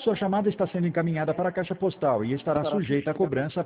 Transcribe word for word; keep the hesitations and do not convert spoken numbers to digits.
Sua chamada está sendo encaminhada para a caixa postal e estará sujeita a cobrança